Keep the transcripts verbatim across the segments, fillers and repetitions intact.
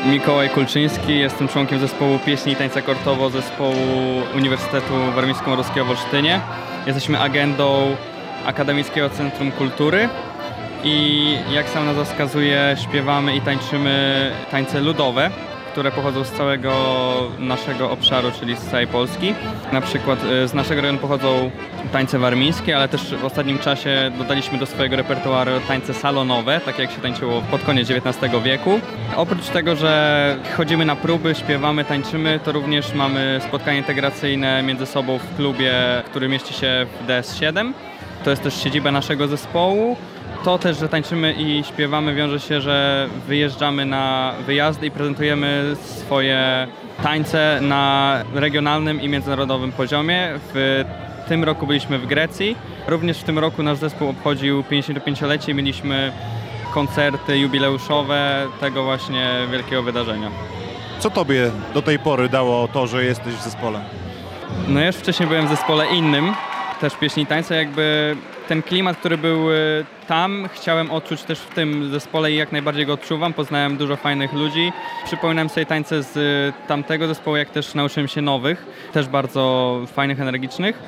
Mikołaj Kulczyński, jestem członkiem zespołu pieśni i tańca kortowo zespołu Uniwersytetu Warmińsko-Mazurskiego w Olsztynie. Jesteśmy agendą Akademickiego Centrum Kultury i jak sam nazwa wskazuje, śpiewamy i tańczymy tańce ludowe, które pochodzą z całego naszego obszaru, czyli z całej Polski. Na przykład z naszego rejonu pochodzą tańce warmińskie, ale też w ostatnim czasie dodaliśmy do swojego repertuaru tańce salonowe, tak jak się tańczyło pod koniec dziewiętnastego wieku. Oprócz tego, że chodzimy na próby, śpiewamy, tańczymy, to również mamy spotkania integracyjne między sobą w klubie, który mieści się w D S siedem. To jest też siedziba naszego zespołu. To też, że tańczymy i śpiewamy, wiąże się, że wyjeżdżamy na wyjazdy i prezentujemy swoje tańce na regionalnym i międzynarodowym poziomie. W tym roku byliśmy w Grecji. Również w tym roku nasz zespół obchodził pięćdziesięciopięciolecie i mieliśmy koncerty jubileuszowe tego właśnie wielkiego wydarzenia. Co tobie do tej pory dało to, że jesteś w zespole? No ja już wcześniej byłem w zespole innym, też pieśni i tańce, jakby ten klimat, który był tam, chciałem odczuć też w tym zespole i jak najbardziej go odczuwam. Poznałem dużo fajnych ludzi. Przypominam sobie tańce z tamtego zespołu, jak też nauczyłem się nowych, też bardzo fajnych, energicznych.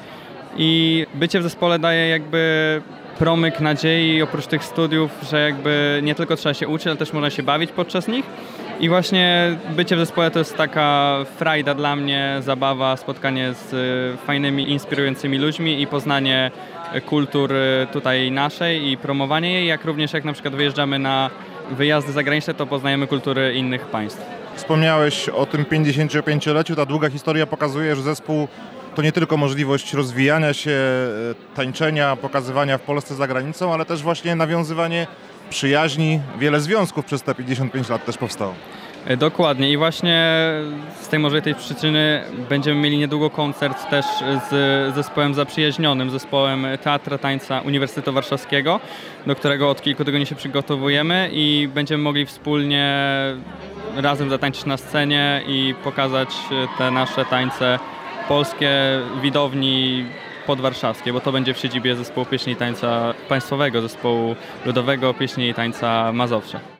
I bycie w zespole daje jakby promyk nadziei oprócz tych studiów, że jakby nie tylko trzeba się uczyć, ale też można się bawić podczas nich. I właśnie bycie w zespole to jest taka frajda dla mnie, zabawa, spotkanie z fajnymi, inspirującymi ludźmi i poznanie kultur tutaj naszej i promowanie jej, jak również jak na przykład wyjeżdżamy na wyjazdy zagraniczne, to poznajemy kultury innych państw. Wspomniałeś o tym pięćdziesięciopięcioleciu, ta długa historia pokazuje, że zespół to nie tylko możliwość rozwijania się, tańczenia, pokazywania w Polsce za granicą, ale też właśnie nawiązywanie przyjaźni. Wiele związków przez te pięćdziesiąt pięć lat też powstało. Dokładnie i właśnie z tej może tej przyczyny będziemy mieli niedługo koncert też z zespołem zaprzyjaźnionym, zespołem Teatra Tańca Uniwersytetu Warszawskiego, do którego od kilku tygodni się przygotowujemy i będziemy mogli wspólnie razem zatańczyć na scenie i pokazać te nasze tańce polskie widowni podwarszawskiej, bo to będzie w siedzibie zespołu pieśni i tańca państwowego, zespołu ludowego pieśni i tańca Mazowsze.